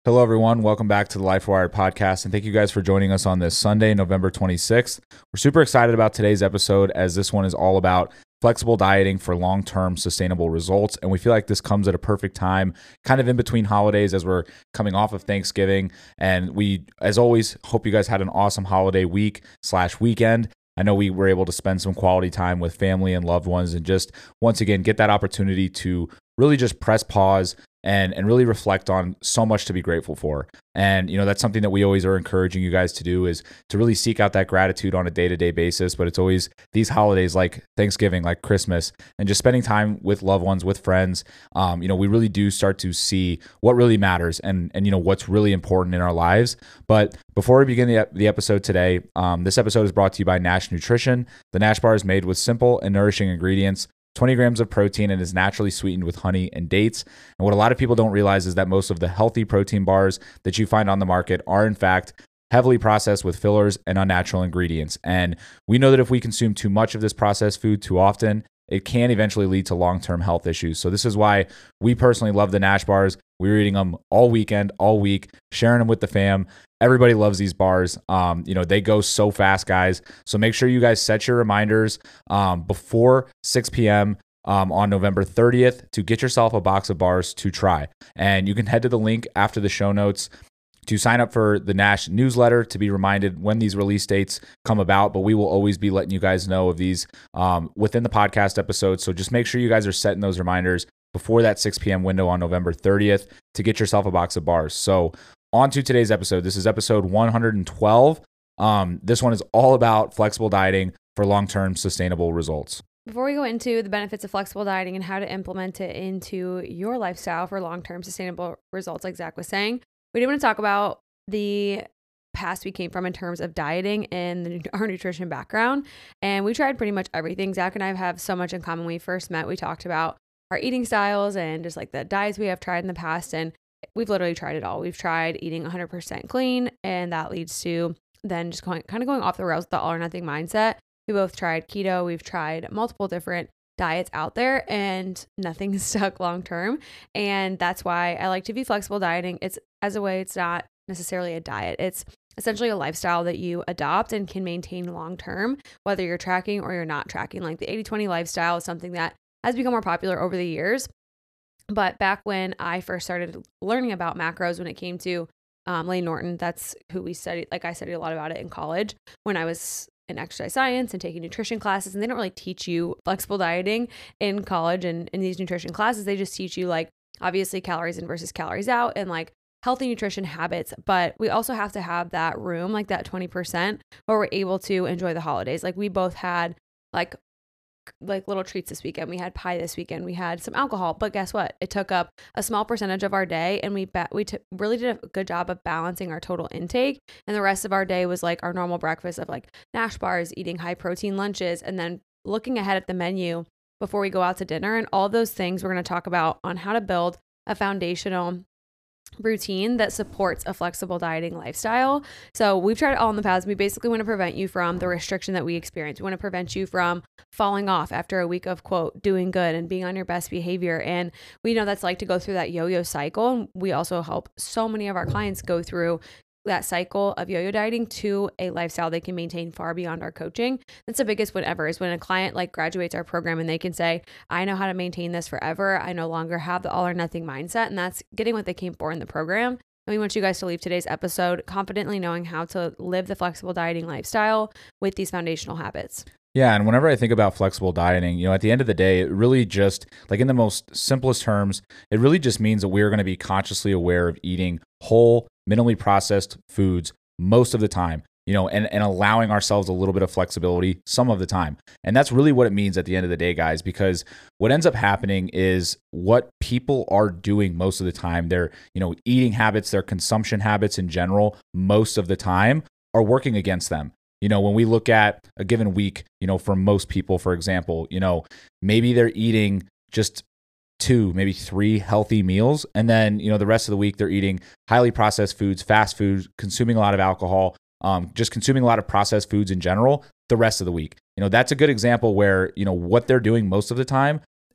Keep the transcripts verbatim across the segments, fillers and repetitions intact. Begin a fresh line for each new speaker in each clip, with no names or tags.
Hello, everyone. Welcome back to the LifeWired podcast, and thank you guys for joining us on this Sunday, November twenty-sixth. We're super excited about today's episode, as this one is all about flexible dieting for long-term sustainable results, and we feel like this comes at a perfect time, kind of in between holidays as we're coming off of Thanksgiving, and we, as always, hope you guys had an awesome holiday week slash weekend. I know we were able to spend some quality time with family and loved ones and just, once again, get that opportunity to really just press pause and and really reflect on so much to be grateful for. And, you know, that's something that we always are encouraging you guys to do, is to really seek out that gratitude on a day-to-day basis. But it's always these holidays like Thanksgiving, like Christmas, and just spending time with loved ones, with friends. Um, you know, we really do start to see what really matters and, and you know, what's really important in our lives. But before we begin the, the episode today, um, this episode is brought to you by Nash Nutrition. The Nash bar is made with simple and nourishing ingredients, twenty grams of protein, and is naturally sweetened with honey and dates. And what a lot of people don't realize is that most of the healthy protein bars that you find on the market are in fact heavily processed with fillers and unnatural ingredients. And we know that if we consume too much of this processed food too often, it can eventually lead to long-term health issues. So this is why we personally love the Nash bars. We were eating them all weekend, all week, sharing them with the fam. Everybody loves these bars. Um, you know, they go so fast, guys. So make sure you guys set your reminders um, before six p.m. Um, on November thirtieth to get yourself a box of bars to try. And you can head to the link after the show notes to sign up for the Nash newsletter to be reminded when these release dates come about. But we will always be letting you guys know of these um, within the podcast episodes. So just make sure you guys are setting those reminders before that six p.m. window on November thirtieth to get yourself a box of bars. So on to today's episode. This is episode one hundred twelve. Um, this one is all about flexible dieting for long-term sustainable results.
Before we go into the benefits of flexible dieting and how to implement it into your lifestyle for long-term sustainable results, like Zach was saying, we do want to talk about the past we came from in terms of dieting and the, our nutrition background. And we tried pretty much everything. Zach and I have so much in common. When we first met, we talked about our eating styles and just like the diets we have tried in the past. And we've literally tried it all. We've tried eating one hundred percent clean, and that leads to then just going, kind of going off the rails with the all or nothing mindset. We both tried keto. We've tried multiple different diets out there, and nothing stuck long term. And that's why I like to view flexible dieting. It's as a way, it's not necessarily a diet. It's essentially a lifestyle that you adopt and can maintain long term, whether you're tracking or you're not tracking. Like the eighty twenty lifestyle is something that has become more popular over the years. But back when I first started learning about macros, when it came to um, Layne Norton, that's who we studied. Like I studied a lot about it in college when I was in exercise science and taking nutrition classes. And they don't really teach you flexible dieting in college and in these nutrition classes. They just teach you like obviously calories in versus calories out and like healthy nutrition habits. But we also have to have that room, like that twenty percent where we're able to enjoy the holidays. Like we both had like like little treats this weekend. We had pie this weekend. We had some alcohol, but guess what? It took up a small percentage of our day, and we ba- we t- really did a good job of balancing our total intake. And the rest of our day was like our normal breakfast of like Nash bars, eating high protein lunches, and then looking ahead at the menu before we go out to dinner. And all those things we're going to talk about on how to build a foundational routine that supports a flexible dieting lifestyle. So we've tried it all in the past. We basically want to prevent you from the restriction that we experience. We want to prevent you from falling off after a week of quote doing good and being on your best behavior. And we know that's like to go through that yo-yo cycle. And we also help so many of our clients go through that cycle of yo-yo dieting to a lifestyle they can maintain far beyond our coaching. That's the biggest one ever, is when a client like graduates our program and they can say, I know how to maintain this forever. I no longer have the all or nothing mindset. And that's getting what they came for in the program. And we want you guys to leave today's episode confidently knowing how to live the flexible dieting lifestyle with these foundational habits.
Yeah, and whenever I think about flexible dieting, you know, at the end of the day, it really just, like in the most simplest terms, it really just means that we're going to be consciously aware of eating whole, minimally processed foods most of the time, you know, and, and allowing ourselves a little bit of flexibility some of the time. And that's really what it means at the end of the day, guys, because what ends up happening is what people are doing most of the time, their, you know, eating habits, their consumption habits in general, most of the time are working against them. You know, when we look at a given week, you know, for most people, for example, you know, maybe they're eating just two, maybe three healthy meals. And then, you know, the rest of the week, they're eating highly processed foods, fast food, consuming a lot of alcohol, um, just consuming a lot of processed foods in general the rest of the week. You know, that's a good example where, you know, what they're doing most of the time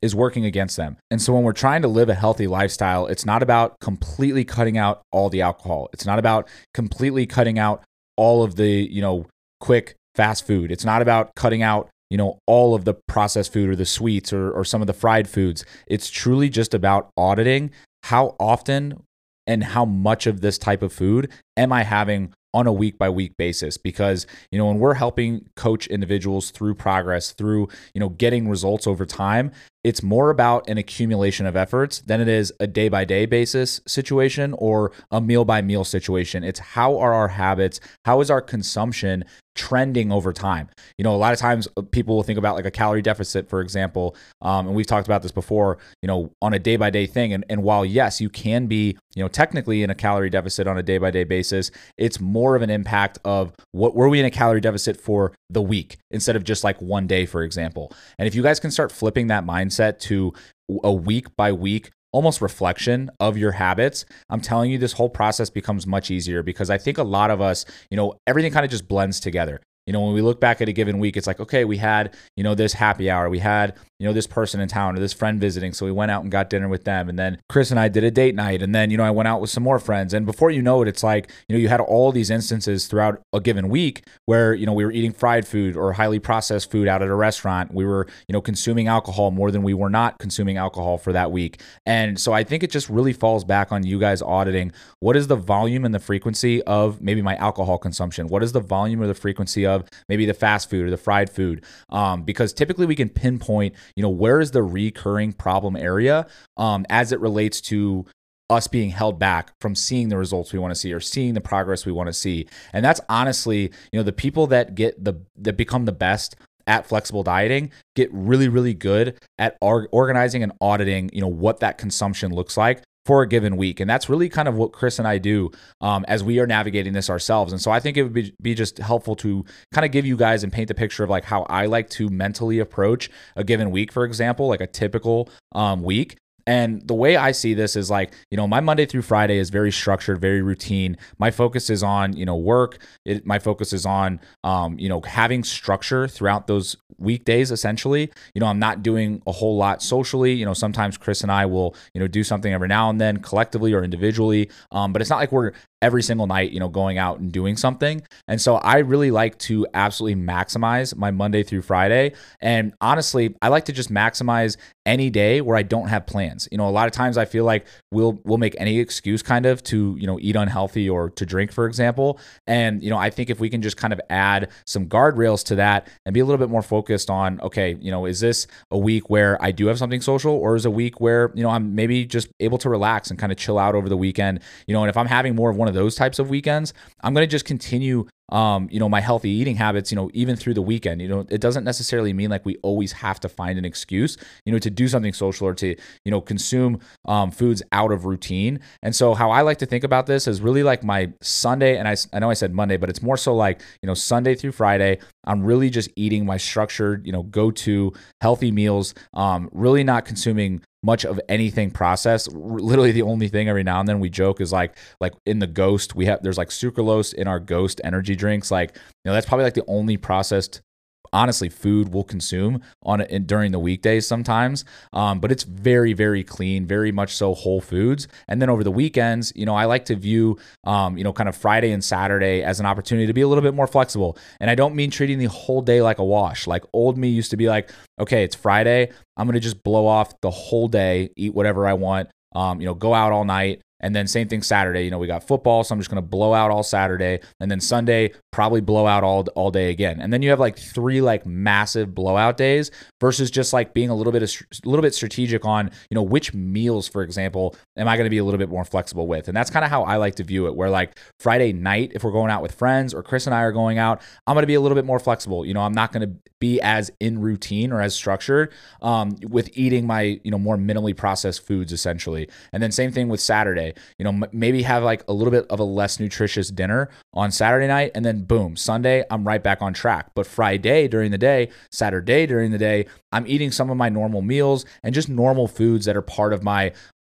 is working against them. And so when we're trying to live a healthy lifestyle, it's not about completely cutting out all the alcohol. It's not about completely cutting out all of the, you know, quick fast food. It's not about cutting out, you know, all of the processed food or the sweets or, or some of the fried foods. It's truly just about auditing how often and how much of this type of food am I having on a week by week basis. Because, you know, when we're helping coach individuals through progress, through, you know, getting results over time, it's more about an accumulation of efforts than it is a day by day basis situation or a meal by meal situation. It's how are our habits, how is our consumption trending over time? You know, a lot of times people will think about like a calorie deficit, for example, um, and we've talked about this before, you know, on a day by day thing. And, and while yes, you can be, you know, technically in a calorie deficit on a day by day basis, it's more of an impact of what were we in a calorie deficit for the week instead of just like one day, for example. And if you guys can start flipping that mindset to a week by week almost reflection of your habits, I'm telling you, this whole process becomes much easier, because I think a lot of us, you know, everything kind of just blends together. You know, when we look back at a given week, it's like, okay, we had, you know, this happy hour, we had, you know, this person in town or this friend visiting. So we went out and got dinner with them. And then Chris and I did a date night. And then, you know, I went out with some more friends. And before you know it, it's like, you know, you had all these instances throughout a given week where, you know, we were eating fried food or highly processed food out at a restaurant. We were, you know, consuming alcohol more than we were not consuming alcohol for that week. And so I think it just really falls back on you guys auditing what is the volume and the frequency of maybe my alcohol consumption? What is the volume or the frequency of maybe the fast food or the fried food? Um, because typically we can pinpoint, you know, where is the recurring problem area um, as it relates to us being held back from seeing the results we want to see or seeing the progress we want to see. And that's honestly, you know, the people that get the, that become the best at flexible dieting get really, really good at or- organizing and auditing, you know, what that consumption looks like for a given week. And that's really kind of what Chris and I do um, as we are navigating this ourselves. And so I think it would be, be just helpful to kind of give you guys and paint the picture of like how I like to mentally approach a given week, for example, like a typical um, week. And the way I see this is like, you know, my Monday through Friday is very structured, very routine. My focus is on, you know, work. It, my focus is on, um, you know, having structure throughout those weekdays, essentially. You know, I'm not doing a whole lot socially. You know, sometimes Chris and I will, you know, do something every now and then collectively or individually. Um, but it's not like we're every single night, you know, going out and doing something. And so I really like to absolutely maximize my Monday through Friday. And honestly, I like to just maximize any day where I don't have plans. You know, a lot of times I feel like we'll we'll make any excuse kind of to, you know, eat unhealthy or to drink, for example. And, you know, I think if we can just kind of add some guardrails to that and be a little bit more focused on, okay, you know, is this a week where I do have something social, or is a week where, you know, I'm maybe just able to relax and kind of chill out over the weekend? You know, and if I'm having more of one of those types of weekends, I'm going to just continue Um, you know, my healthy eating habits, you know, even through the weekend. You know, it doesn't necessarily mean like we always have to find an excuse, you know, to do something social or to, you know, consume um, foods out of routine. And so how I like to think about this is really like my Sunday, and I, I know I said Monday, but it's more so like, you know, Sunday through Friday, I'm really just eating my structured, you know, go-to healthy meals, um, really not consuming much of anything processed. Literally the only thing every now and then we joke is like, like in the Ghost, we have, there's like sucralose in our Ghost energy drinks. Like, you know, that's probably like the only processed, honestly, food we'll consume on it during the weekdays sometimes. Um, but it's very, very clean, very much so whole foods. And then over the weekends, you know, I like to view, um, you know, kind of Friday and Saturday as an opportunity to be a little bit more flexible. And I don't mean treating the whole day like a wash. Like old me used to be like, okay, it's Friday, I'm going to just blow off the whole day, eat whatever I want, um, you know, go out all night. And then same thing Saturday, you know, we got football, so I'm just going to blow out all Saturday. And then Sunday, probably blow out all all day again. And then you have like three like massive blowout days versus just like being a little bit of, a little bit strategic on, you know, which meals, for example, am I going to be a little bit more flexible with? And that's kind of how I like to view it, where like Friday night, if we're going out with friends or Chris and I are going out, I'm going to be a little bit more flexible. You know, I'm not going to be as in routine or as structured um, with eating my, you know, more minimally processed foods essentially. And then same thing with Saturday. You know, m- maybe have like a little bit of a less nutritious dinner on Saturday night, and then boom, Sunday, I'm right back on track. But Friday during the day, Saturday during the day, I'm eating some of my normal meals and just normal foods that are part of my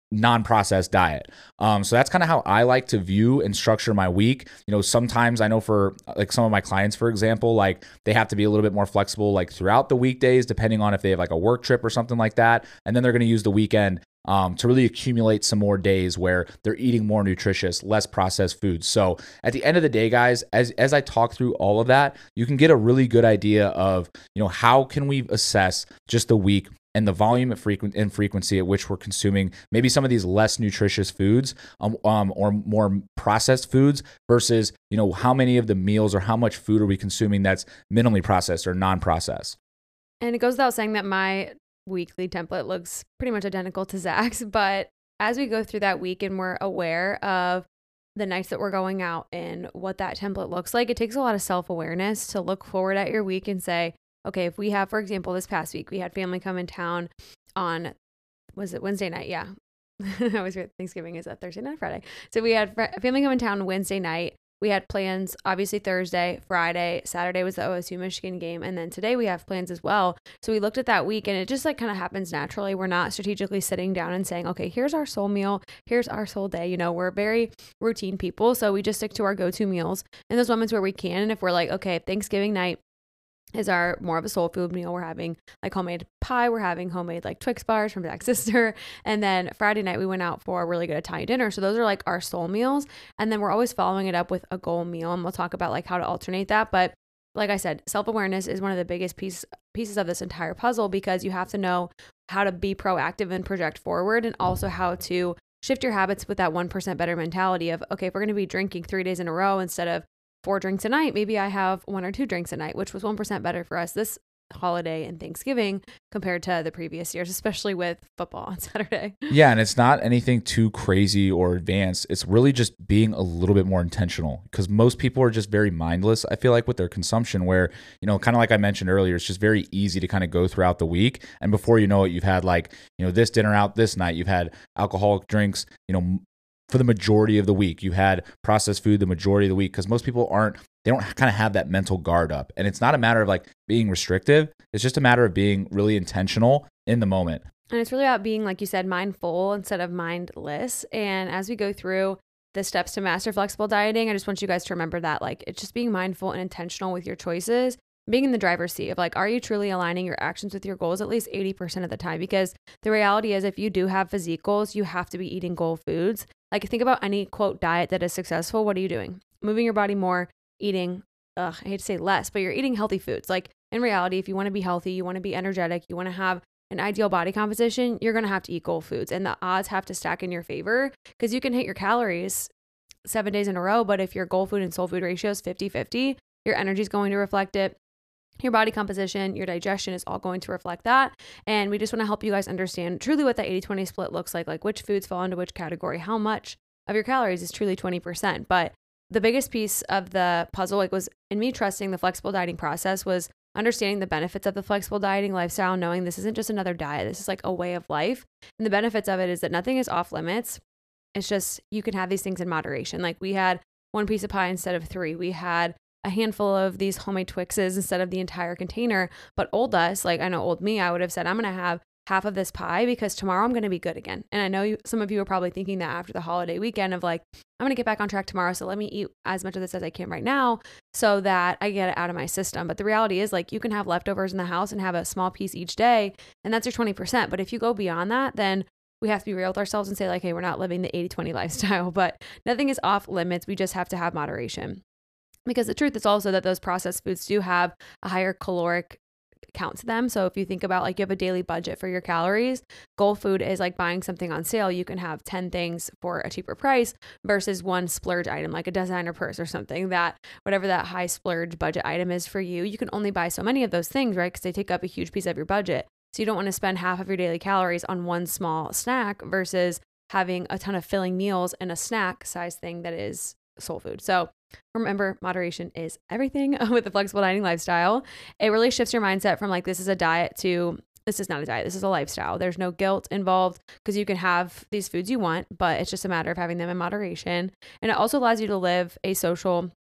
non-processed diet. Um, so that's kind of how I like to view and structure my week. You know, sometimes I know for like some of my clients, for example, like they have to be a little bit more flexible, like throughout the weekdays, depending on if they have like a work trip or something like that. And then they're going to use the weekend um, to really accumulate some more days where they're eating more nutritious, less processed foods. So at the end of the day, guys, as, as I talk through all of that, you can get a really good idea of, you know, how can we assess just the week and the volume and, frequent, and frequency at which we're consuming maybe some of these less nutritious foods um, um, or more processed foods versus, you know, how many of the meals or how much food are we consuming that's minimally processed or non-processed.
And it goes without saying that my weekly template looks pretty much identical to Zach's, but as we go through that week and we're aware of the nights that we're going out and what that template looks like, it takes a lot of self-awareness to look forward at your week and say, okay, if we have, for example, this past week, we had family come in town on, was it Wednesday night? Yeah. I always forget Thanksgiving is a Thursday night, Friday. So we had fr- family come in town Wednesday night. We had plans, obviously Thursday, Friday, Saturday was the O S U Michigan game. And then today we have plans as well. So we looked at that week and it just like kind of happens naturally. We're not strategically sitting down and saying, okay, here's our soul meal. Here's our soul day. You know, we're very routine people. So we just stick to our go-to meals in those moments where we can. And if we're like, okay, Thanksgiving night is our more of a soul food meal. We're having like homemade pie. We're having homemade like Twix bars from Zach's sister. And then Friday night we went out for a really good Italian dinner. So those are like our soul meals. And then we're always following it up with a goal meal. And we'll talk about like how to alternate that. But like I said, self-awareness is one of the biggest piece, pieces of this entire puzzle because you have to know how to be proactive and project forward and also how to shift your habits with that one percent better mentality of, okay, if we're going to be drinking three days in a row instead of four drinks a night, maybe I have one or two drinks a night, which was one percent better for us this holiday and Thanksgiving compared to the previous years, especially with football on Saturday.
Yeah, and it's not anything too crazy or advanced. It's really just being a little bit more intentional because most people are just very mindless, I feel like, with their consumption where, you know, kind of like I mentioned earlier, it's just very easy to kind of go throughout the week. And before you know it, you've had like, you know, this dinner out this night, you've had alcoholic drinks, you know, for the majority of the week. You had processed food the majority of the week because most people aren't, they don't kind of have that mental guard up. And it's not a matter of like being restrictive. It's just a matter of being really intentional in the moment.
And it's really about being, like you said, mindful instead of mindless. And as we go through the steps to master flexible dieting, I just want you guys to remember that like it's just being mindful and intentional with your choices, being in the driver's seat of like, are you truly aligning your actions with your goals at least eighty percent of the time? Because the reality is if you do have physique goals, you have to be eating goal foods. Like think about any quote diet that is successful. What are you doing? Moving your body more, eating, ugh, I hate to say less, but you're eating healthy foods. Like in reality, if you want to be healthy, you want to be energetic, you want to have an ideal body composition, you're going to have to eat goal foods and the odds have to stack in your favor because you can hit your calories seven days in a row. But if your goal food and soul food ratio is fifty fifty, your energy is going to reflect it. Your body composition, your digestion is all going to reflect that. And we just want to help you guys understand truly what that eighty twenty split looks like, like which foods fall into which category, how much of your calories is truly twenty percent. But the biggest piece of the puzzle, like was in me trusting the flexible dieting process was understanding the benefits of the flexible dieting lifestyle, knowing this isn't just another diet. This is like a way of life. And the benefits of it is that nothing is off limits. It's just, you can have these things in moderation. Like we had one piece of pie instead of three. We had a handful of these homemade Twixes instead of the entire container. But old us, like I know old me, I would have said, I'm going to have half of this pie because tomorrow I'm going to be good again. And I know you, some of you are probably thinking that after the holiday weekend of like, I'm going to get back on track tomorrow. So let me eat as much of this as I can right now so that I get it out of my system. But the reality is like you can have leftovers in the house and have a small piece each day. And that's your twenty percent. But if you go beyond that, then we have to be real with ourselves and say like, hey, we're not living the eighty twenty lifestyle, but nothing is off limits. We just have to have moderation. Because the truth is also that those processed foods do have a higher caloric count to them. So if you think about like you have a daily budget for your calories, goal food is like buying something on sale. You can have ten things for a cheaper price versus one splurge item, like a designer purse or something that whatever that high splurge budget item is for you, you can only buy so many of those things, right? Because they take up a huge piece of your budget. So you don't want to spend half of your daily calories on one small snack versus having a ton of filling meals and a snack size thing that is soul food. So remember, moderation is everything with the flexible dining lifestyle. It really shifts your mindset from like, this is a diet to this is not a diet. This is a lifestyle. There's no guilt involved because you can have these foods you want, but it's just a matter of having them in moderation. And it also allows you to live a social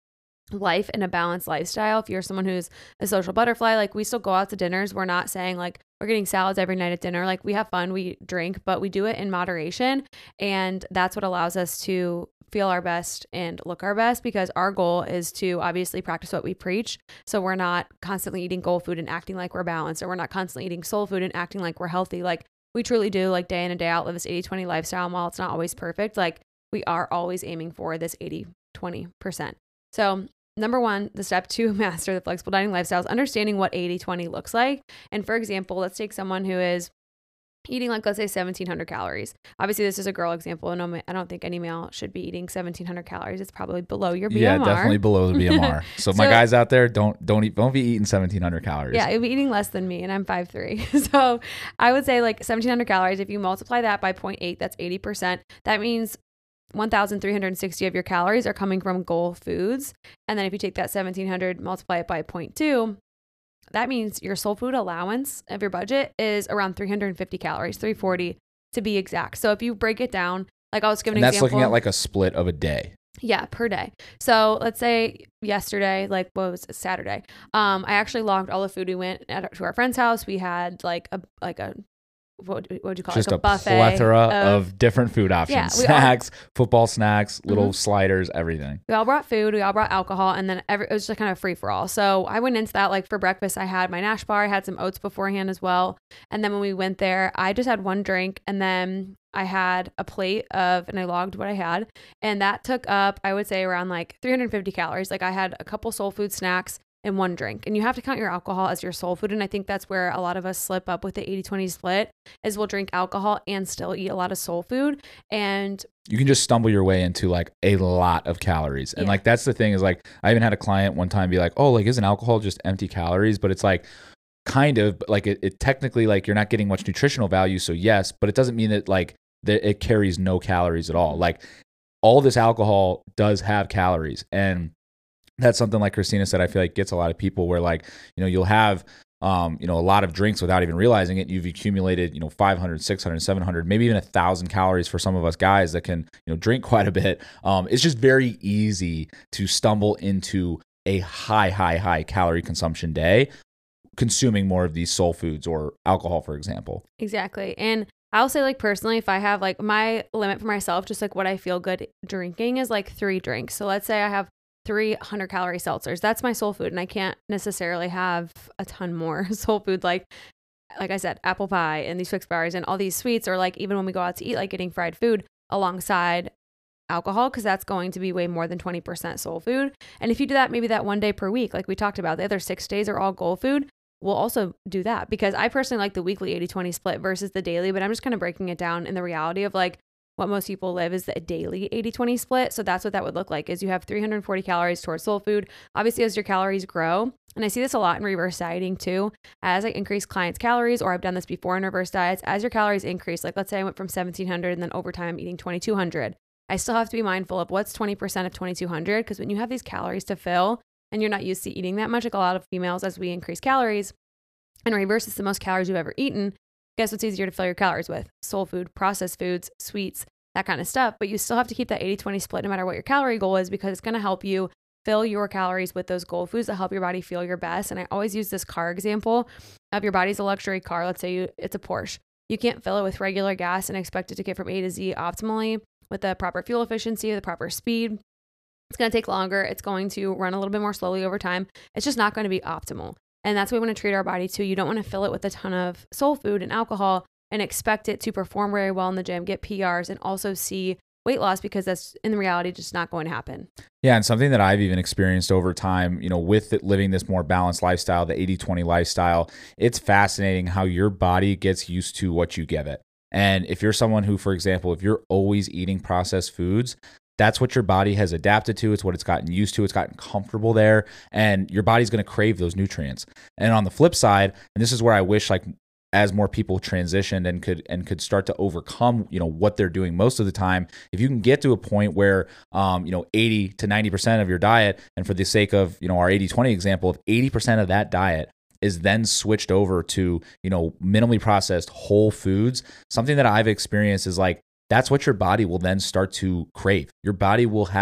life and a balanced lifestyle. If you're someone who's a social butterfly, like we still go out to dinners. We're not saying like we're getting salads every night at dinner. Like we have fun, we drink, but we do it in moderation. And that's what allows us to feel our best and look our best, because our goal is to obviously practice what we preach. So we're not constantly eating goal food and acting like we're balanced, or we're not constantly eating soul food and acting like we're healthy. Like we truly do, like day in and day out, live this eighty twenty lifestyle. And while it's not always perfect, like we are always aiming for this eighty twenty percent. So number one, the step to master the flexible dining lifestyle is understanding what eighty twenty looks like. And for example, let's take someone who is eating like, let's say seventeen hundred calories. Obviously this is a girl example, and no, I don't think any male should be eating seventeen hundred calories. It's probably below your B M R.
Yeah, definitely below the B M R. So, so my guys out there, don't don't eat, don't be eating seventeen hundred calories.
Yeah, you'll be eating less than me, and I'm five three. So I would say like seventeen hundred calories. If you multiply that by zero point eight, that's eighty percent. That means one thousand three hundred sixty of your calories are coming from goal foods. And then if you take that seventeen hundred, multiply it by zero point two, that means your soul food allowance of your budget is around three hundred fifty calories, three forty to be exact. So if you break it down, like I'll just give an
and that's
example.
Looking at like a split of a day.
Yeah, per day. So let's say yesterday, like what was it, Saturday? Um, I actually logged all the food. We went at, to our friend's house. We had like a like a what what would you call it?
Just
like a,
a
buffet
plethora
of,
of different food options,
Yeah, we
snacks, football snacks, little
mm-hmm.
sliders, everything.
We all brought food. We all brought alcohol, and then every, it was just kind of free for all. So I went into that, like for breakfast, I had my Nash bar. I had some oats beforehand as well. And then when we went there, I just had one drink, and then I had a plate of, and I logged what I had. And that took up, I would say, around like three hundred fifty calories. Like I had a couple soul food snacks and one drink. And you have to count your alcohol as your soul food. And I think that's where a lot of us slip up with the eighty twenty split, is we'll drink alcohol and still eat a lot of soul food. And
you can just stumble your way into like a lot of calories. And
yeah.
like, that's the thing is like, I even had a client one time be like, oh, like isn't alcohol just empty calories? But it's like, kind of like it, it technically like you're not getting much nutritional value. So yes, but it doesn't mean that like that it carries no calories at all. Like all this alcohol does have calories. And that's something like Christina said, I feel like gets a lot of people where like, you know, you'll have, um, you know, a lot of drinks without even realizing it. You've accumulated, you know, five hundred, six hundred, seven hundred, maybe even a thousand calories for some of us guys that can, you know, drink quite a bit. Um, it's just very easy to stumble into a high, high, high calorie consumption day, consuming more of these soul foods or alcohol, for example.
Exactly. And I'll say like personally, if I have like my limit for myself, just like what I feel good drinking is like three drinks. So let's say I have three hundred calorie seltzers. That's my soul food. And I can't necessarily have a ton more soul food. Like, like I said, apple pie and these Twix bars and all these sweets, or like even when we go out to eat, like getting fried food alongside alcohol, because that's going to be way more than twenty percent soul food. And if you do that, maybe that one day per week, like we talked about, the other six days are all goal food. We'll also do that, because I personally like the weekly eighty twenty split versus the daily, but I'm just kind of breaking it down in the reality of like what most people live is the daily eighty twenty split. So that's what that would look like, is you have three hundred forty calories towards soul food. Obviously, as your calories grow, and I see this a lot in reverse dieting too, as I increase clients' calories, or I've done this before in reverse diets, as your calories increase, like let's say I went from seventeen hundred and then over time I'm eating twenty-two hundred. I still have to be mindful of what's twenty percent of twenty-two hundred, because when you have these calories to fill and you're not used to eating that much, like a lot of females, as we increase calories, and reverse is the most calories you've ever eaten, guess what's easier to fill your calories with? Soul food, processed foods, sweets, that kind of stuff. But you still have to keep that eighty twenty split no matter what your calorie goal is, because it's going to help you fill your calories with those goal foods that help your body feel your best. And I always use this car example of your body's a luxury car. Let's say you, it's a Porsche. You can't fill it with regular gas and expect it to get from A to Z optimally with the proper fuel efficiency, the proper speed. It's going to take longer. It's going to run a little bit more slowly over time. It's just not going to be optimal. And that's what we want to treat our body to. You don't want to fill it with a ton of soul food and alcohol and expect it to perform very well in the gym, get P Rs, and also see weight loss, because that's in reality just not going to happen.
Yeah, and something that I've even experienced over time, you know, with it, living this more balanced lifestyle, the eighty twenty lifestyle, it's fascinating how your body gets used to what you give it. And if you're someone who, for example, if you're always eating processed foods, that's what your body has adapted to. It's what it's gotten used to. It's gotten comfortable there, and your body's going to crave those nutrients. And on the flip side, and this is where I wish like as more people transitioned and could and could start to overcome, you know, what they're doing most of the time, if you can get to a point where, um, you know, eighty to ninety percent of your diet, and for the sake of, you know, our eighty twenty example, if eighty percent of that diet is then switched over to, you know, minimally processed whole foods, something that I've experienced is like, that's what your body will then start to crave. Your body will have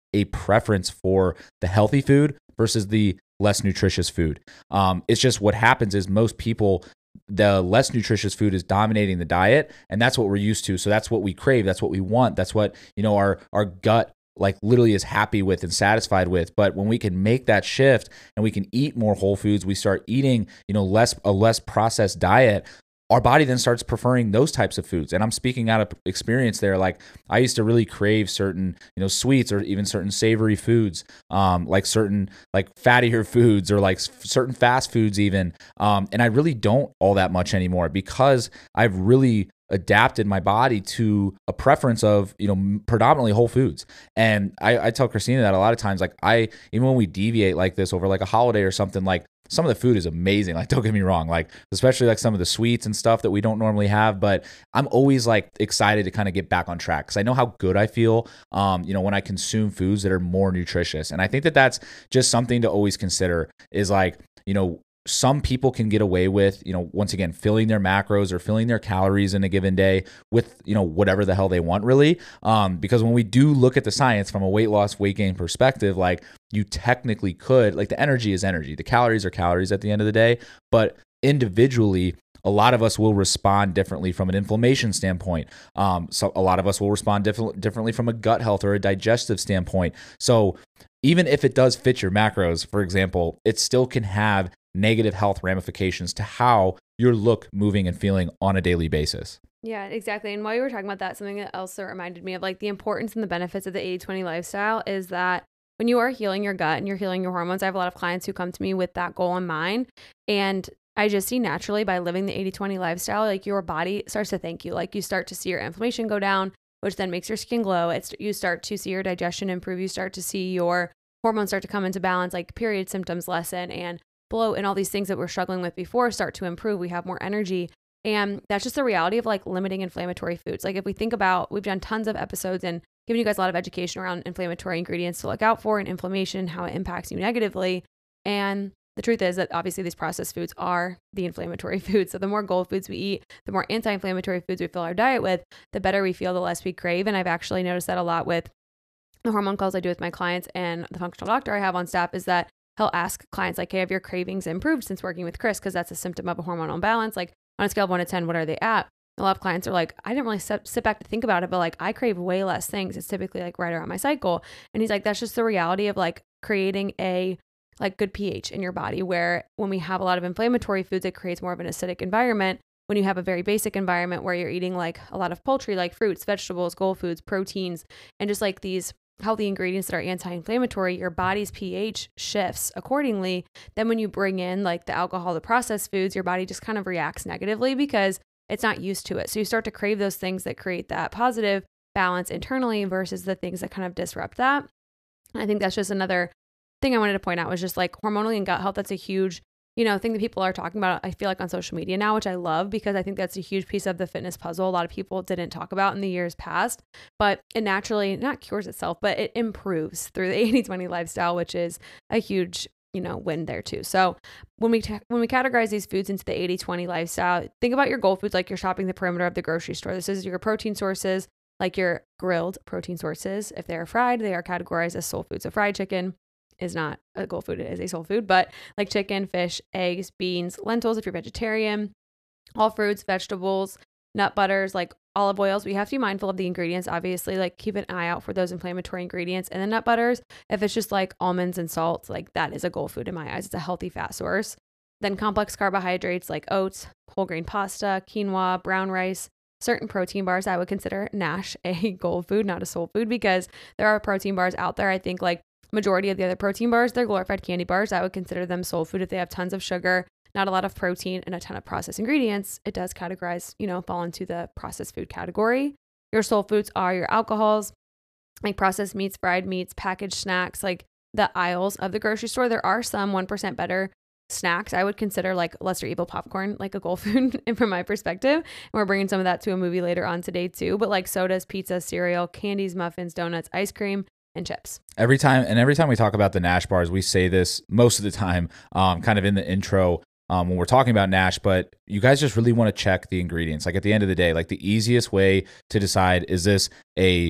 a preference for the healthy food versus the less nutritious food. Um, it's just what happens is most people, the less nutritious food is dominating the diet, and that's what we're used to. So that's what we crave. That's what we want. That's what, you know, our, our gut like literally is happy with and satisfied with. But when we can make that shift and we can eat more whole foods, we start eating, you know, less, a less processed diet, our body then starts preferring those types of foods. And I'm speaking out of experience there. Like I used to really crave certain, you know, sweets or even certain savory foods, um, like certain like fattier foods or like s- certain fast foods even. Um, and I really don't all that much anymore because I've really adapted my body to a preference of, you know, predominantly whole foods. And I, I tell Christina that a lot of times, like I, even when we deviate like this over like a holiday or something, like some of the food is amazing. Like, don't get me wrong. Like, especially like some of the sweets and stuff that we don't normally have, but I'm always like excited to kind of get back on track because I know how good I feel, um, you know, when I consume foods that are more nutritious. And I think that that's just something to always consider is like, you know, some people can get away with, you know, once again, filling their macros or filling their calories in a given day with, you know, whatever the hell they want really. Um, because when we do look at the science from a weight loss, weight gain perspective, like you technically could, like the energy is energy, the calories are calories at the end of the day, but individually, a lot of us will respond differently from an inflammation standpoint. Um, so a lot of us will respond diff- differently from a gut health or a digestive standpoint. So even if it does fit your macros, for example, it still can have negative health ramifications to how you look, moving, and feeling on a daily basis.
Yeah, exactly. And while you were talking about that, something that else that reminded me of like the importance and the benefits of the eighty twenty lifestyle is that when you are healing your gut and you're healing your hormones, I have a lot of clients who come to me with that goal in mind. And I just see naturally by living the eighty twenty lifestyle, like your body starts to thank you. Like you start to see your inflammation go down, which then makes your skin glow. It's, you start to see your digestion improve. You start to see your hormones start to come into balance, like period symptoms lessen and bloat and all these things that we're struggling with before start to improve. We have more energy. And that's just the reality of like limiting inflammatory foods. Like if we think about, we've done tons of episodes and given you guys a lot of education around inflammatory ingredients to look out for and inflammation, how it impacts you negatively. And the truth is that obviously these processed foods are the inflammatory foods. So the more gold foods we eat, the more anti-inflammatory foods we fill our diet with, the better we feel, the less we crave. And I've actually noticed that a lot with the hormone calls I do with my clients and the functional doctor I have on staff is that he'll ask clients like, hey, have your cravings improved since working with Chris? Because that's a symptom of a hormonal imbalance. Like on a scale of one to ten, what are they at? A lot of clients are like, I didn't really sit, sit back to think about it, but like I crave way less things. It's typically like right around my cycle. And he's like, that's just the reality of like creating a like good pH in your body, where when we have a lot of inflammatory foods, it creates more of an acidic environment. When you have a very basic environment where you're eating like a lot of poultry, like fruits, vegetables, whole foods, proteins, and just like these healthy ingredients that are anti-inflammatory, your body's pH shifts accordingly. Then when you bring in like the alcohol, the processed foods, your body just kind of reacts negatively because it's not used to it. So you start to crave those things that create that positive balance internally versus the things that kind of disrupt that. And I think that's just another thing I wanted to point out was just like hormonally and gut health. That's a huge, you know, thing that people are talking about, I feel like on social media now, which I love because I think that's a huge piece of the fitness puzzle. A lot of people didn't talk about in the years past, but it naturally not cures itself, but it improves through the eighty twenty lifestyle, which is a huge, you know, win there too. So when we, t- when we categorize these foods into the eighty twenty lifestyle, think about your goal foods like you're shopping the perimeter of the grocery store. This is your protein sources, like your grilled protein sources. If they are fried, they are categorized as soul foods. So fried chicken is not a goal food, it is a soul food, but like chicken, fish, eggs, beans, lentils if you're vegetarian, all fruits, vegetables, nut butters, like olive oils. We have to be mindful of the ingredients, obviously, like keep an eye out for those inflammatory ingredients. And then nut butters, if it's just like almonds and salt, like that is a goal food in my eyes. It's a healthy fat source. Then complex carbohydrates like oats, whole grain pasta, quinoa, brown rice, certain protein bars. I would consider NASH a goal food, not a soul food, because there are protein bars out there. I think like majority of the other protein bars, they're glorified candy bars. I would consider them soul food if they have tons of sugar, not a lot of protein, and a ton of processed ingredients. It does categorize, you know, fall into the processed food category. Your soul foods are your alcohols, like processed meats, fried meats, packaged snacks, like the aisles of the grocery store. There are some one percent better snacks. I would consider like lesser evil popcorn, like a goal food from my perspective. And we're bringing some of that to a movie later on today too. But like sodas, pizza, cereal, candies, muffins, donuts, ice cream, and chips.
Every time, and every time we talk about the NASH bars, we say this most of the time, um, kind of in the intro um, when we're talking about NASH, but you guys just really want to check the ingredients. Like at the end of the day, like the easiest way to decide, is this a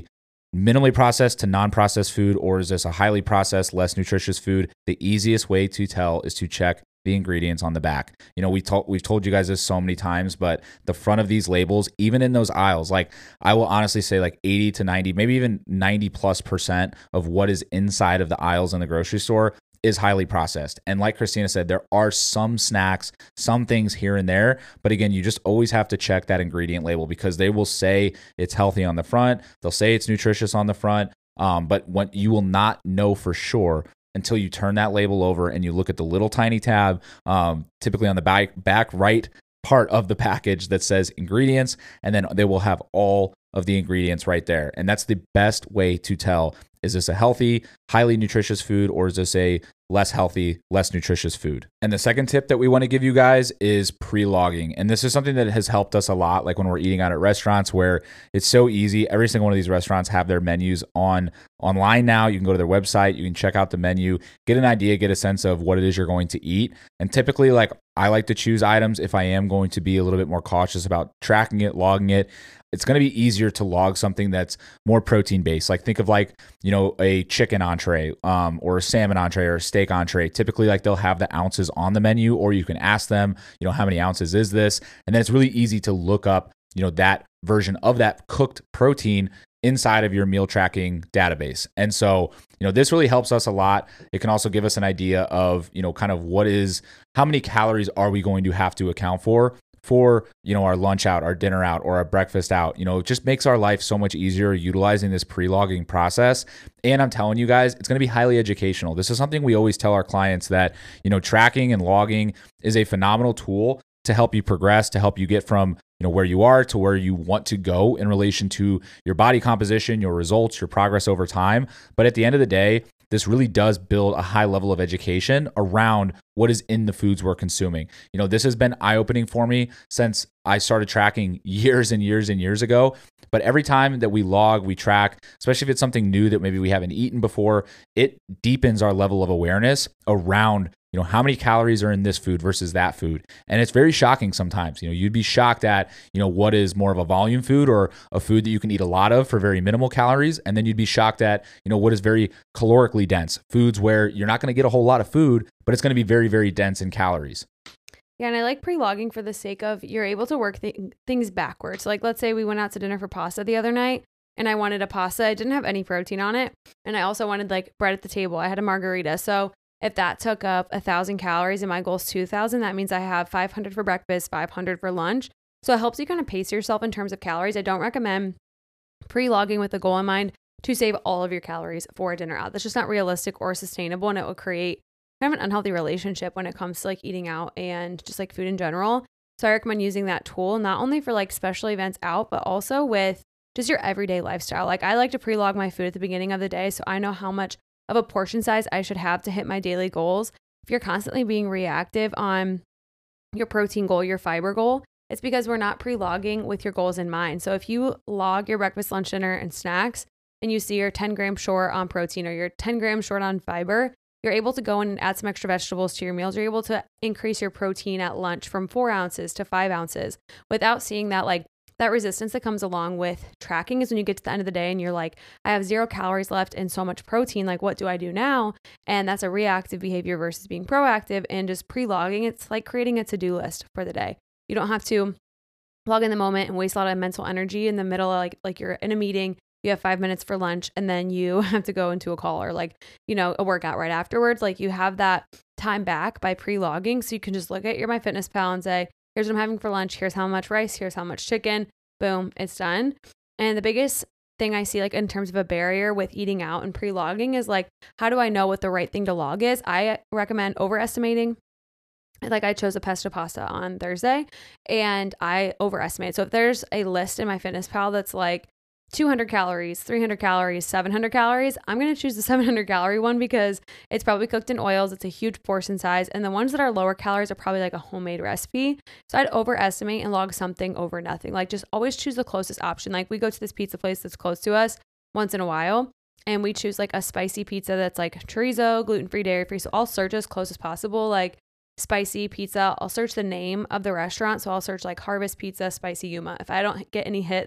minimally processed to non-processed food, or is this a highly processed, less nutritious food? The easiest way to tell is to check the ingredients on the back. You know, we told we've told you guys this so many times, but the front of these labels, even in those aisles, like I will honestly say like eighty to ninety, maybe even ninety plus percent of what is inside of the aisles in the grocery store is highly processed. And like Christina said, there are some snacks, some things here and there, but again, you just always have to check that ingredient label, because they will say it's healthy on the front, they'll say it's nutritious on the front, um, but what you will not know for sure until you turn that label over and you look at the little tiny tab, um, typically on the back back right part of the package that says ingredients, and then they will have all of the ingredients right there. And that's the best way to tell, is this a healthy, highly nutritious food, or is this a less healthy, less nutritious food? And the second tip that we want to give you guys is pre-logging. And this is something that has helped us a lot, like when we're eating out at restaurants, where it's so easy. Every single one of these restaurants have their menus on online now. You can go to their website, you can check out the menu, get an idea, get a sense of what it is you're going to eat. And typically, like, I like to choose items if I am going to be a little bit more cautious about tracking it, logging it. It's going to be easier to log something that's more protein based. Like think of like, you know, a chicken entree um, or a salmon entree or a steak entree. Typically, like they'll have the ounces on the menu, or you can ask them, you know, how many ounces is this? And then it's really easy to look up, you know, that version of that cooked protein inside of your meal tracking database. And so, you know, this really helps us a lot. It can also give us an idea of, you know, kind of what is, how many calories are we going to have to account for for, you know, our lunch out, our dinner out, or our breakfast out. You know, it just makes our life so much easier utilizing this pre-logging process. And I'm telling you guys, it's going to be highly educational. This is something we always tell our clients, that, you know, tracking and logging is a phenomenal tool to help you progress, to help you get from, you know, where you are to where you want to go in relation to your body composition, your results, your progress over time. But at the end of the day, this really does build a high level of education around what is in the foods we're consuming. You know, this has been eye-opening for me since I started tracking years and years and years ago. But every time that we log, we track, especially if it's something new that maybe we haven't eaten before, it deepens our level of awareness around, you know, how many calories are in this food versus that food. And it's very shocking sometimes. You know, you'd be shocked at, you know, what is more of a volume food or a food that you can eat a lot of for very minimal calories. And then you'd be shocked at, you know, what is very calorically dense foods, where you're not going to get a whole lot of food, but it's going to be very, very dense in calories.
Yeah, and I like pre-logging for the sake of you're able to work th- things backwards. Like, let's say we went out to dinner for pasta the other night, and I wanted a pasta. I didn't have any protein on it, and I also wanted like bread at the table. I had a margarita. So if that took up a thousand calories and my goal is two thousand, that means I have five hundred for breakfast, five hundred for lunch. So it helps you kind of pace yourself in terms of calories. I don't recommend pre-logging with the goal in mind to save all of your calories for a dinner out. That's just not realistic or sustainable, and it will create kind of an unhealthy relationship when it comes to like eating out and just like food in general. So I recommend using that tool, not only for like special events out, but also with just your everyday lifestyle. Like I like to pre-log my food at the beginning of the day, so I know how much of a portion size I should have to hit my daily goals. If you're constantly being reactive on your protein goal, your fiber goal, it's because we're not pre-logging with your goals in mind. So if you log your breakfast, lunch, dinner, and snacks, and you see you're ten grams short on protein or you're ten grams short on fiber, you're able to go in and add some extra vegetables to your meals. You're able to increase your protein at lunch from four ounces to five ounces without seeing that like that resistance that comes along with tracking. Is when you get to the end of the day and you're like, I have zero calories left and so much protein. Like, what do I do now? And that's a reactive behavior versus being proactive. And just pre-logging, it's like creating a to-do list for the day. You don't have to log in the moment and waste a lot of mental energy in the middle of like, like you're in a meeting, you have five minutes for lunch, and then you have to go into a call or like, you know, a workout right afterwards. Like you have that time back by pre-logging. So you can just look at your MyFitnessPal and say, here's what I'm having for lunch. Here's how much rice. Here's how much chicken. Boom, it's done. And the biggest thing I see like in terms of a barrier with eating out and pre-logging is like, how do I know what the right thing to log is? I recommend overestimating. Like I chose a pesto pasta on Thursday and I overestimated. So if there's a list in MyFitnessPal that's like two hundred calories, three hundred calories, seven hundred calories, I'm going to choose the seven hundred calorie one because it's probably cooked in oils. It's a huge portion size. And the ones that are lower calories are probably like a homemade recipe. So I'd overestimate and log something over nothing. Like just always choose the closest option. Like we go to this pizza place that's close to us once in a while, and we choose like a spicy pizza that's like chorizo, gluten-free, dairy-free. So I'll search as close as possible, like spicy pizza. I'll search the name of the restaurant. So I'll search like Harvest Pizza, Spicy Yuma. If I don't get any hits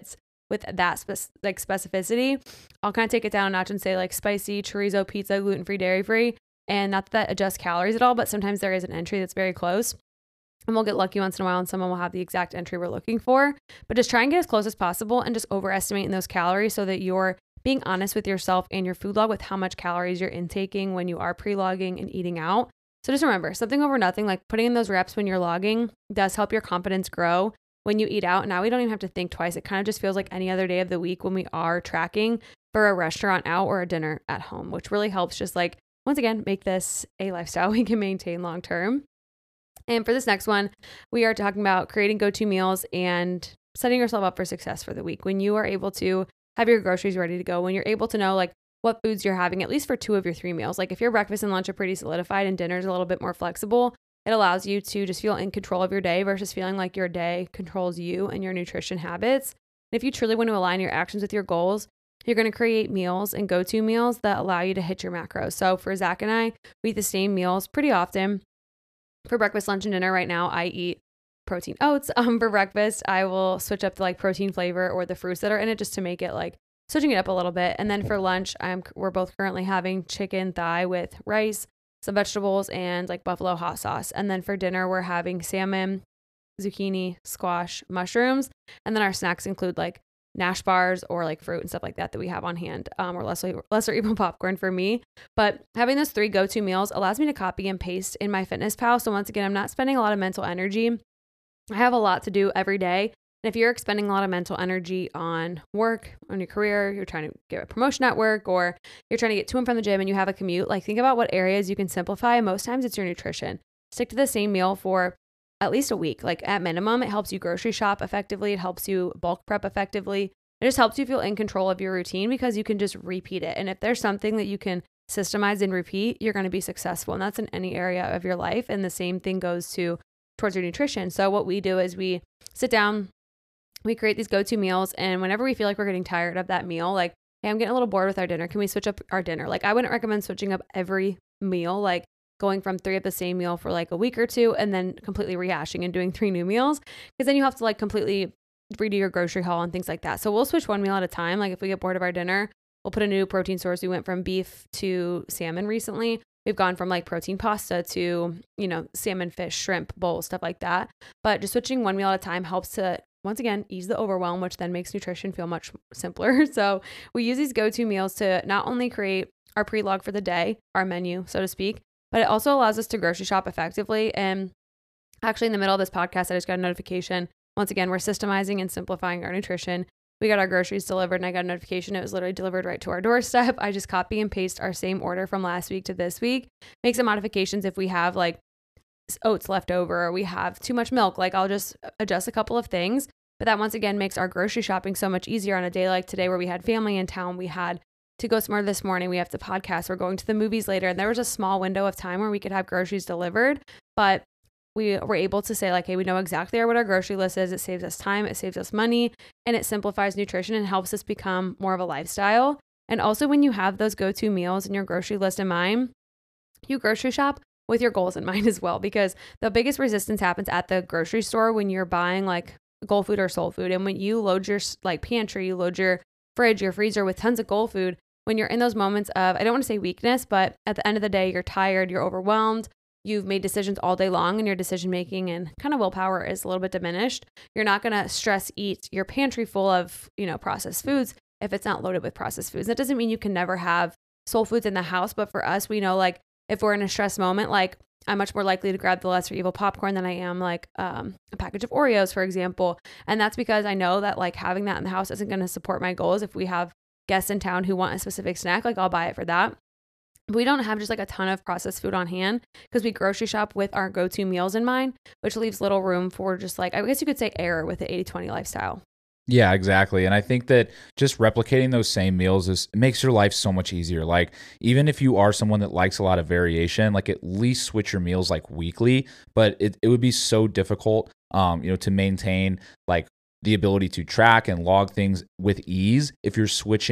with that spec- like specificity, I'll kind of take it down a notch and say like spicy, chorizo, pizza, gluten-free, dairy-free. And not that that adjusts calories at all, but sometimes there is an entry that's very close. And we'll get lucky once in a while and someone will have the exact entry we're looking for. But just try and get as close as possible and just overestimating those calories so that you're being honest with yourself and your food log with how much calories you're intaking when you are pre-logging and eating out. So just remember, something over nothing, like putting in those reps when you're logging does help your confidence grow when you eat out. Now we don't even have to think twice. It kind of just feels like any other day of the week when we are tracking for a restaurant out or a dinner at home, which really helps just like, once again, make this a lifestyle we can maintain long term. And for this next one, we are talking about creating go-to meals and setting yourself up for success for the week. When you are able to have your groceries ready to go, when you're able to know like what foods you're having, at least for two of your three meals. Like if your breakfast and lunch are pretty solidified and dinner is a little bit more flexible, it allows you to just feel in control of your day versus feeling like your day controls you and your nutrition habits. And if you truly want to align your actions with your goals, you're going to create meals and go-to meals that allow you to hit your macros. So for Zach and I, we eat the same meals pretty often. For breakfast, lunch, and dinner right now, I eat protein oats. Um, for breakfast, I will switch up the like protein flavor or the fruits that are in it just to make it like switching it up a little bit. And then for lunch, I'm we're both currently having chicken thigh with rice, some vegetables, and like buffalo hot sauce. And then for dinner, we're having salmon, zucchini, squash, mushrooms. And then our snacks include like Nash bars or like fruit and stuff like that that we have on hand, um, or lesser, lesser evil popcorn for me. But having those three go-to meals allows me to copy and paste in MyFitnessPal. So once again, I'm not spending a lot of mental energy. I have a lot to do every day. And if you're expending a lot of mental energy on work, on your career, you're trying to get a promotion at work, or you're trying to get to and from the gym and you have a commute, like think about what areas you can simplify. Most times it's your nutrition. Stick to the same meal for at least a week. Like at minimum, it helps you grocery shop effectively. It helps you bulk prep effectively. It just helps you feel in control of your routine because you can just repeat it. And if there's something that you can systemize and repeat, you're going to be successful. And that's in any area of your life. And the same thing goes to towards your nutrition. So what we do is we sit down, we create these go-to meals. And whenever we feel like we're getting tired of that meal, like, hey, I'm getting a little bored with our dinner. Can we switch up our dinner? Like I wouldn't recommend switching up every meal, like going from three of the same meal for like a week or two and then completely rehashing and doing three new meals. Because then you have to like completely redo your grocery haul and things like that. So we'll switch one meal at a time. Like if we get bored of our dinner, we'll put a new protein source. We went from beef to salmon recently. We've gone from like protein pasta to, you know, salmon, fish, shrimp, bowls, stuff like that. But just switching one meal at a time helps to, once again, ease the overwhelm, which then makes nutrition feel much simpler. So we use these go-to meals to not only create our pre-log for the day, our menu, so to speak, but it also allows us to grocery shop effectively. And actually in the middle of this podcast, I just got a notification. Once again, we're systemizing and simplifying our nutrition. We got our groceries delivered and I got a notification. It was literally delivered right to our doorstep. I just copy and paste our same order from last week to this week. Make some modifications if we have like oats left over or we have too much milk. Like I'll just adjust a couple of things. But that once again makes our grocery shopping so much easier on a day like today where we had family in town. We had to go somewhere this morning. We have to podcast. We're going to the movies later. And there was a small window of time where we could have groceries delivered. But we were able to say like, hey, we know exactly what our grocery list is. It saves us time. It saves us money. And it simplifies nutrition and helps us become more of a lifestyle. And also when you have those go-to meals in your grocery list in mind, you grocery shop with your goals in mind as well. Because the biggest resistance happens at the grocery store when you're buying like Goal Food or Soul Food. And when you load your like pantry, you load your fridge, your freezer with tons of Goal Food, when you're in those moments of, I don't want to say weakness, but at the end of the day, you're tired, you're overwhelmed, you've made decisions all day long and your decision making and kind of willpower is a little bit diminished. You're not going to stress eat your pantry full of, you know, processed foods if it's not loaded with processed foods. That doesn't mean you can never have soul foods in the house, but for us, we know like if we're in a stress moment, like I'm much more likely to grab the lesser evil popcorn than I am like um, a package of Oreos, for example. And that's because I know that like having that in the house isn't going to support my goals. If we have guests in town who want a specific snack, like I'll buy it for that. We don't have just like a ton of processed food on hand because we grocery shop with our go-to meals in mind, which leaves little room for just like, I guess you could say error with the eighty twenty lifestyle.
Yeah, exactly. And I think that just replicating those same meals is makes your life so much easier. Like even if you are someone that likes a lot of variation, like at least switch your meals like weekly, but it, it would be so difficult, um, you know, to maintain like the ability to track and log things with ease if you're switching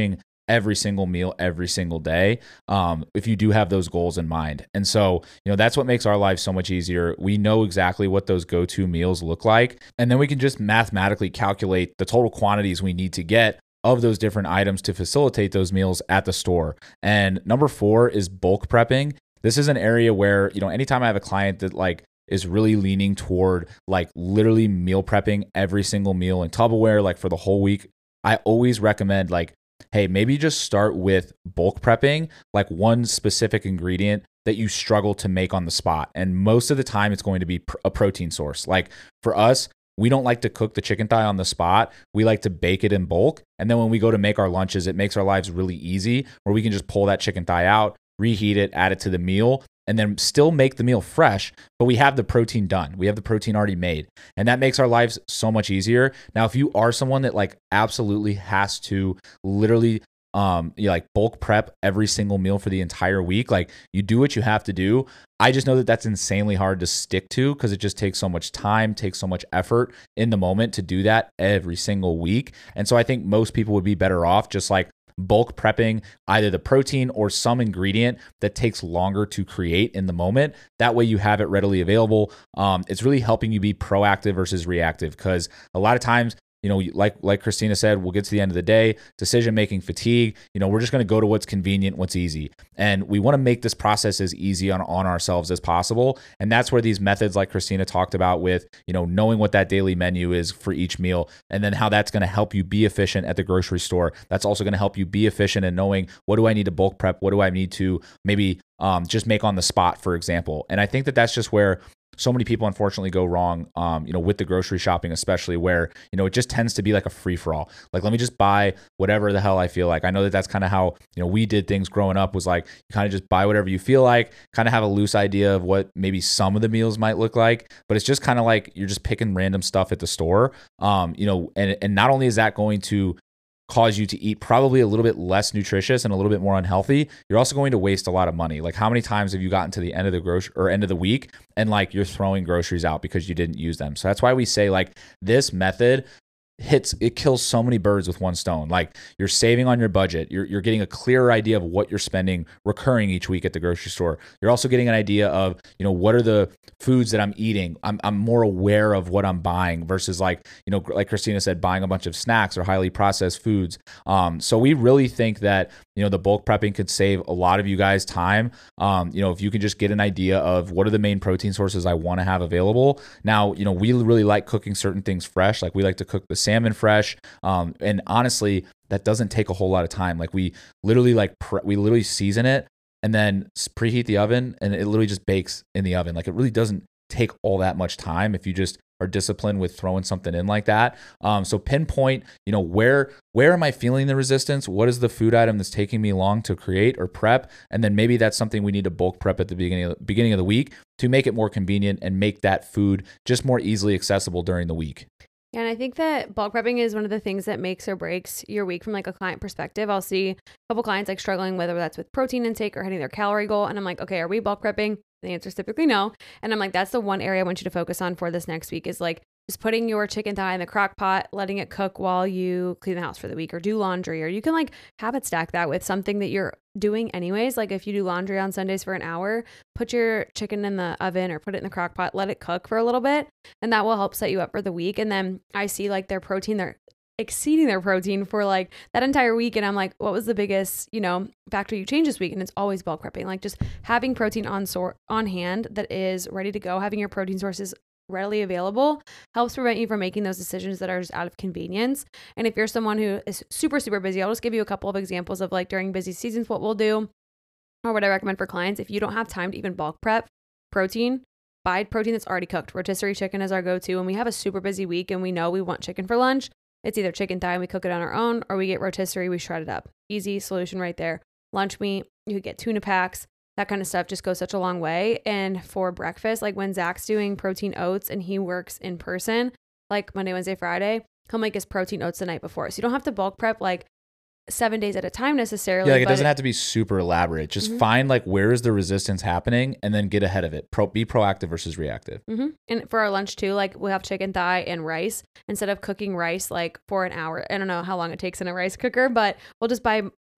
every single meal every single day, um, if you do have those goals in mind. And so, you know, that's what makes our lives so much easier. We know exactly what those go-to meals look like, and then we can just mathematically calculate the total quantities we need to get of those different items to facilitate those meals at the store. And number four is bulk prepping. This is an area where, you know, anytime I have a client that like is really leaning toward like literally meal prepping every single meal in Tupperware, like for the whole week, I always recommend like, hey, maybe just start with bulk prepping, like one specific ingredient that you struggle to make on the spot. And most of the time it's going to be pr- a protein source. Like for us, we don't like to cook the chicken thigh on the spot. We like to bake it in bulk. And then when we go to make our lunches, it makes our lives really easy where we can just pull that chicken thigh out, reheat it, add it to the meal, and then still make the meal fresh, but we have the protein done. We have the protein already made. And that makes our lives so much easier. Now, if you are someone that like absolutely has to literally um you know, like bulk prep every single meal for the entire week, like you do what you have to do. I just know that that's insanely hard to stick to because it just takes so much time, takes so much effort in the moment to do that every single week. And so I think most people would be better off just like bulk prepping either the protein or some ingredient that takes longer to create in the moment. That way you have it readily available. Um, it's really helping you be proactive versus reactive, because a lot of times, you know, like like Christina said, we'll get to the end of the day, decision-making fatigue, you know, we're just going to go to what's convenient, what's easy. And we want to make this process as easy on, on ourselves as possible. And that's where these methods like Christina talked about with, you know, knowing what that daily menu is for each meal, and then how that's going to help you be efficient at the grocery store. That's also going to help you be efficient in knowing, what do I need to bulk prep? What do I need to maybe um, just make on the spot, for example? And I think that that's just where so many people unfortunately go wrong, um, you know, with the grocery shopping, especially, where, you know, it just tends to be like a free for all. Like, let me just buy whatever the hell I feel like. I know that that's kind of how, you know, we did things growing up, was like, you kind of just buy whatever you feel like, kind of have a loose idea of what maybe some of the meals might look like, but it's just kind of like you're just picking random stuff at the store. Um, you know, and, and not only is that going to cause you to eat probably a little bit less nutritious and a little bit more unhealthy, you're also going to waste a lot of money. Like, how many times have you gotten to the end of the grocery or end of the week and like you're throwing groceries out because you didn't use them? So that's why we say like this method hits, it kills so many birds with one stone. Like, you're saving on your budget. You're, you're getting a clearer idea of what you're spending recurring each week at the grocery store. You're also getting an idea of, you know, what are the foods that I'm eating? I'm, I'm more aware of what I'm buying versus like, you know, like Christina said, buying a bunch of snacks or highly processed foods. Um, so we really think that, you know, the bulk prepping could save a lot of you guys time. Um, you know, if you can just get an idea of what are the main protein sources I want to have available. Now, you know, we really like cooking certain things fresh. Like, we like to cook the salmon fresh. Um, and honestly, that doesn't take a whole lot of time. Like, we literally like, pre- we literally season it and then preheat the oven, and it literally just bakes in the oven. Like, it really doesn't take all that much time if you just are disciplined with throwing something in like that. Um, so pinpoint, you know, where, where am I feeling the resistance? What is the food item that's taking me long to create or prep? And then maybe that's something we need to bulk prep at the beginning of the, beginning of the week to make it more convenient and make that food just more easily accessible during the week.
Yeah, and I think that bulk prepping is one of the things that makes or breaks your week from like a client perspective. I'll see a couple clients like struggling, whether that's with protein intake or hitting their calorie goal. And I'm like, okay, are we bulk prepping? The answer is typically no. And I'm like, that's the one area I want you to focus on for this next week, is like just putting your chicken thigh in the crock pot, letting it cook while you clean the house for the week or do laundry. Or you can like habit stack that with something that you're doing anyways. Like, if you do laundry on Sundays for an hour, put your chicken in the oven or put it in the crock pot, let it cook for a little bit, and that will help set you up for the week. And then I see like their protein, they're exceeding their protein for like that entire week. And I'm like, what was the biggest, you know, factor you changed this week? And it's always bulk prepping. Like, just having protein on sort on hand that is ready to go, having your protein sources readily available helps prevent you from making those decisions that are just out of convenience. And if you're someone who is super, super busy, I'll just give you a couple of examples of like during busy seasons, what we'll do, or what I recommend for clients. If you don't have time to even bulk prep protein, buy protein that's already cooked. Rotisserie chicken is our go-to. And we have a super busy week and we know we want chicken for lunch. It's either chicken thigh and we cook it on our own, or we get rotisserie, we shred it up. Easy solution right there. Lunch meat, you could get tuna packs. That kind of stuff just goes such a long way. And for breakfast, like when Zach's doing protein oats and he works in person, like Monday, Wednesday, Friday, he'll make his protein oats the night before. So you don't have to bulk prep like seven days at a time necessarily.
Yeah, like it doesn't have to be super elaborate. Just
mm-hmm.
find like where is the resistance happening and then get ahead of it. Pro- be proactive versus reactive.
Mm-hmm. And for our lunch too, like we'll have chicken thigh and rice instead of cooking rice like for an hour. I don't know how long it takes in a rice cooker, but we'll just buy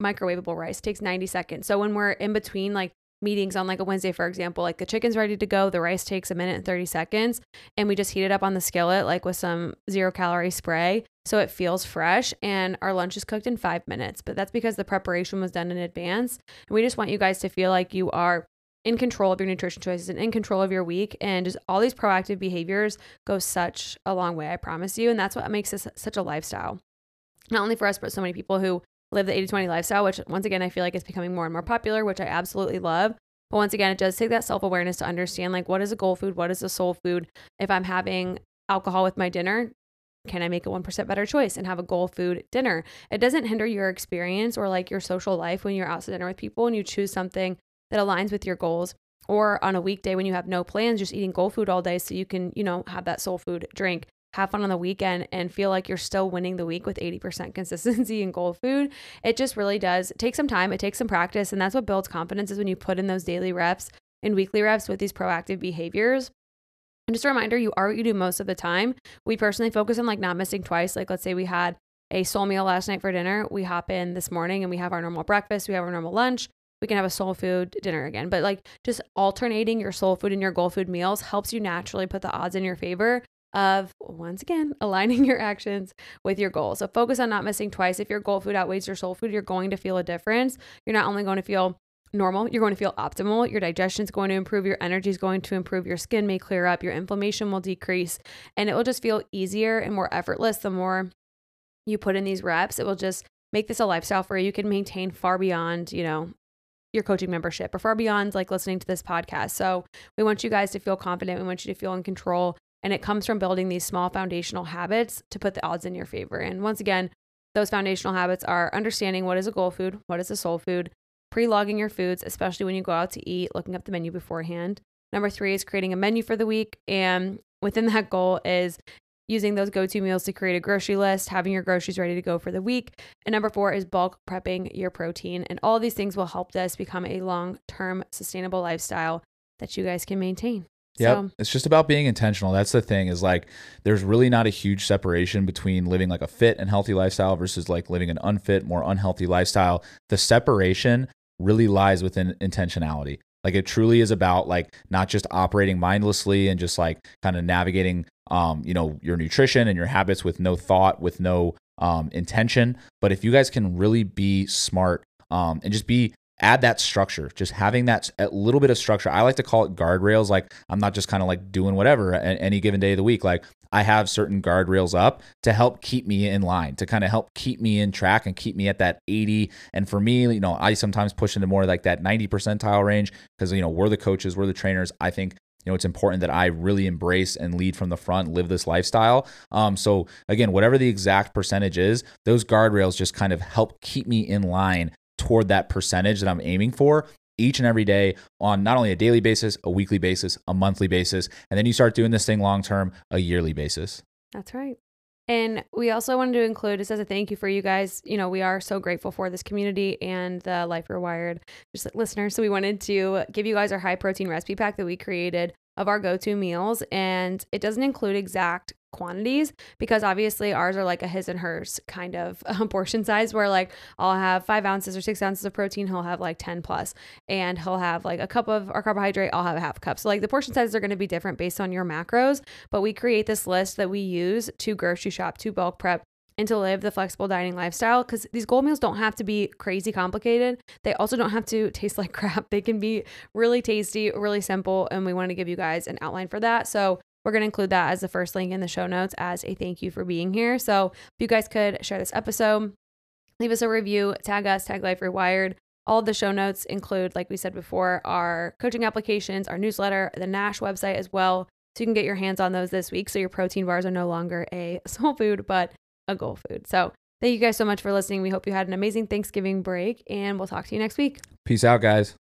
microwavable rice. It takes ninety seconds. So when we're in between like meetings on like a Wednesday, for example, like the chicken's ready to go, the rice takes a minute and thirty seconds, and we just heat it up on the skillet like with some zero calorie spray so it feels fresh, and our lunch is cooked in five minutes. But that's because the preparation was done in advance, and we just want you guys to feel like you are in control of your nutrition choices and in control of your week, and just all these proactive behaviors go such a long way, I promise you. And that's what makes this such a lifestyle, not only for us, but so many people who live the eighty twenty lifestyle, which once again, I feel like is becoming more and more popular, which I absolutely love. But once again, it does take that self-awareness to understand like, what is a goal food? What is a soul food? If I'm having alcohol with my dinner, can I make a one percent better choice and have a goal food dinner? It doesn't hinder your experience or like your social life when you're out to dinner with people and you choose something that aligns with your goals, or on a weekday when you have no plans, just eating goal food all day so you can, you know, have that soul food drink, have fun on the weekend, and feel like you're still winning the week with eighty percent consistency in goal food. It just really does take some time. It takes some practice. And that's what builds confidence, is when you put in those daily reps and weekly reps with these proactive behaviors. And just a reminder, you are what you do most of the time. We personally focus on like not missing twice. Like let's say we had a soul meal last night for dinner. We hop in this morning and we have our normal breakfast. We have our normal lunch. We can have a soul food dinner again. But like just alternating your soul food and your goal food meals helps you naturally put the odds in your favor of, once again, aligning your actions with your goals. So focus on not missing twice. If your goal food outweighs your soul food, you're going to feel a difference. You're not only going to feel normal, you're going to feel optimal. Your digestion is going to improve. Your energy is going to improve. Your skin may clear up. Your inflammation will decrease. And it will just feel easier and more effortless the more you put in these reps. It will just make this a lifestyle for you. You can maintain far beyond, you know, your coaching membership or far beyond like listening to this podcast. So we want you guys to feel confident. We want you to feel in control. And it comes from building these small foundational habits to put the odds in your favor. And once again, those foundational habits are understanding what is a goal food, what is a soul food, pre-logging your foods, especially when you go out to eat, looking up the menu beforehand. Number three is creating a menu for the week. And within that goal is using those go-to meals to create a grocery list, having your groceries ready to go for the week. And number four is bulk prepping your protein. And all these things will help this become a long-term sustainable lifestyle that you guys can maintain.
Yeah,
so,
it's just about being intentional. That's the thing, is like there's really not a huge separation between living like a fit and healthy lifestyle versus like living an unfit, more unhealthy lifestyle. The separation really lies within intentionality. Like it truly is about like not just operating mindlessly and just like kind of navigating, um, you know, your nutrition and your habits with no thought, with no um, intention. But if you guys can really be smart um, and just be add that structure, just having that a little bit of structure. I like to call it guardrails. Like I'm not just kind of like doing whatever at any given day of the week. Like I have certain guardrails up to help keep me in line, to kind of help keep me in track and keep me at that eighty. And for me, you know, I sometimes push into more like that ninety percentile range because, you know, we're the coaches, we're the trainers. I think, you know, it's important that I really embrace and lead from the front, live this lifestyle. Um, so again, whatever the exact percentage is, those guardrails just kind of help keep me in line toward that percentage that I'm aiming for each and every day on not only a daily basis, a weekly basis, a monthly basis, and then you start doing this thing long-term, a yearly basis.
That's right. And we also wanted to include, just as a thank you for you guys, you know, we are so grateful for this community and the Life Rewired just like listeners. So we wanted to give you guys our high protein recipe pack that we created of our go-to meals. And it doesn't include exact quantities because obviously ours are like a his and hers kind of um, portion size, where like I'll have five ounces or six ounces of protein, he'll have like ten plus, and he'll have like a cup of our carbohydrate, I'll have a half cup. So like the portion sizes are going to be different based on your macros, but we create this list that we use to grocery shop, to bulk prep, and to live the flexible dieting lifestyle, because these goal meals don't have to be crazy complicated. They also don't have to taste like crap. They can be really tasty, really simple, and we want to give you guys an outline for that. So we're going to include that as the first link in the show notes as a thank you for being here. So if you guys could share this episode, leave us a review, tag us, tag Life Rewired. All of the show notes include, like we said before, our coaching applications, our newsletter, the Nash website as well. So you can get your hands on those this week. So your protein bars are no longer a soul food, but a goal food. So thank you guys so much for listening. We hope you had an amazing Thanksgiving break, and we'll talk to you next week.
Peace out, guys.